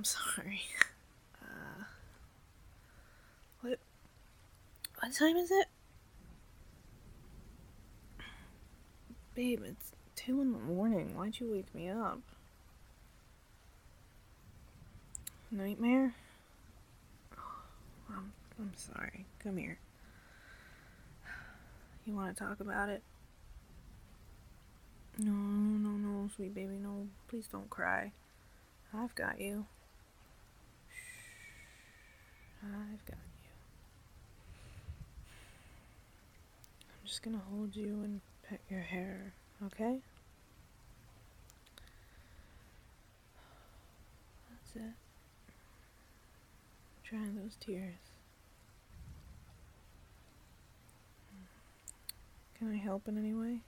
I'm sorry. What time is it? Babe, it's 2 in the morning. Why'd you wake me up? Nightmare? I'm sorry. Come here. You want to talk about it? No, sweet baby, no. Please don't cry. I've got you. Shh. I've got you. I'm just gonna hold you and pet your hair, okay? That's it. Dry those tears. Can I help in any way?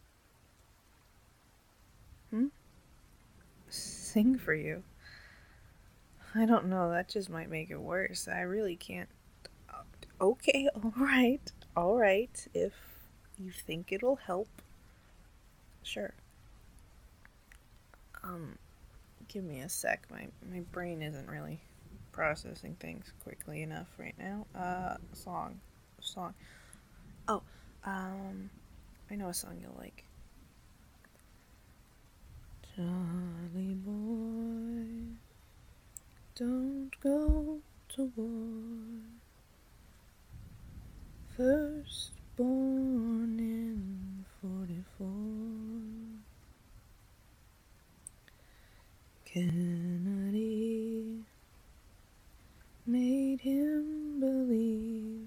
Sing for you? I don't know, that just might make it worse. I really can't. Okay, alright. If you think it'll help, sure. Give me a sec. My brain isn't really processing things quickly enough right now. Song. Oh, I know a song you'll like. Charlie boy, don't go to war. First born in 44. Kennedy made him believe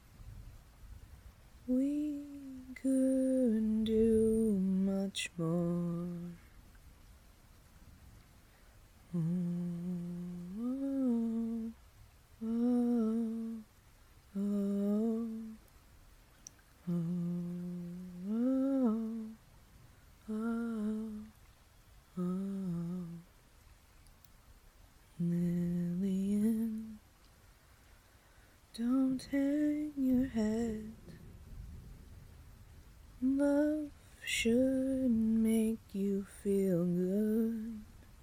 we couldn't do much more. Oh, oh, oh, oh, oh, oh, oh. Lillian, don't hang your head. Love should make you feel good.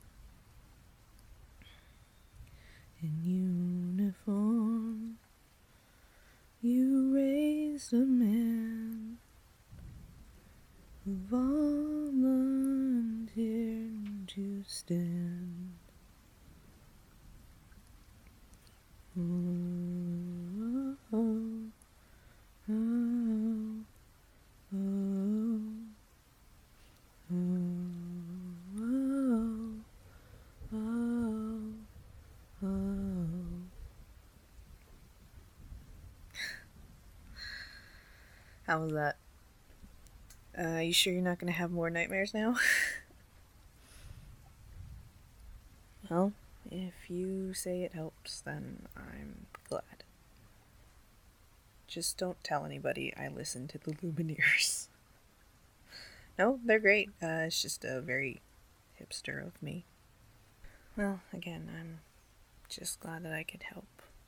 In uniform, you raised a man who volunteered to stand. Oh, oh, oh, oh, oh, oh, oh, oh. How was that? You sure you're not gonna have more nightmares now? Well, if you say it helps, then I'm glad. Just don't tell anybody I listen to the Lumineers. No, they're great. It's just a very hipster of me. Well, again, I'm just glad that I could help.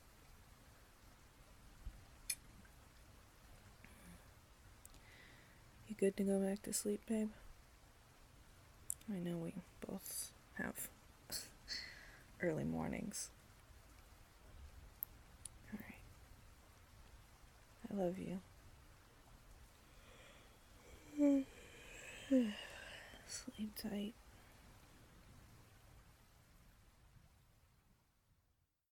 You good to go back to sleep, babe? I know we both have early mornings. Alright. I love you. Sleep tight.